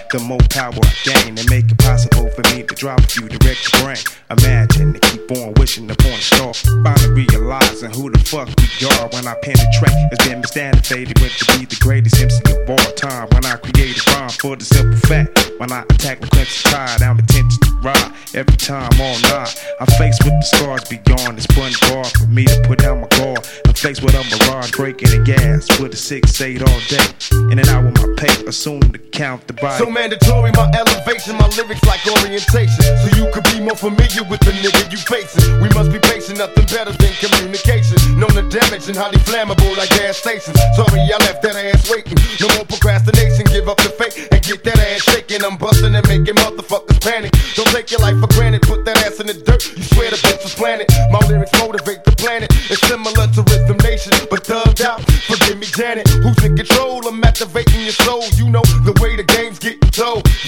the more power I gain, and make it possible for me to drop a few direct your brain. Imagine to keep on wishing upon a star, finally realizing who the fuck we are when I penetrate. It's been misstantified with to be the greatest MC of all time. When I create a rhyme for the simple fact, when I attack with Clemson Tide, I'm intention to ride every time all night. I'm faced with the scars beyond this one bar for me to put down my guard. I'm faced with a mirage breaking the gas with a 6-8 all day. In and out with my pay, assume to count the body. So mandatory, my elevation, my lyrics like orientation, so you could be more familiar with the nigga you facing. We must be patient, nothing better than communication. Known to damage and highly flammable like gas stations. Sorry, I left that ass waiting. No more procrastination, give up the fake and get that ass shaking. I'm busting and making motherfuckers panic. Don't take your life for granted, put that ass in the dirt. You swear the bitch was planted. My lyrics motivate the planet. It's similar to Rhythm Nation, but thugged out. Forgive me, Janet. Who's in control? I'm activating your soul. You know the way the game's getting told.